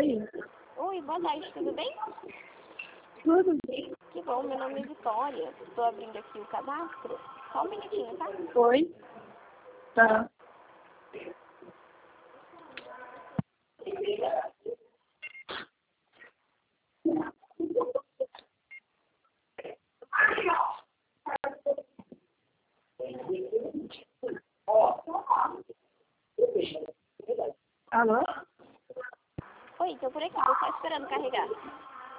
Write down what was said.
Oi. Oi, boa tarde, tudo bem? Tudo bem? Que bom, meu nome é Vitória. Estou abrindo aqui o cadastro. Só um minutinho, tá? Oi. Tá. Alô? Oi, tô por aqui, tô só esperando carregar.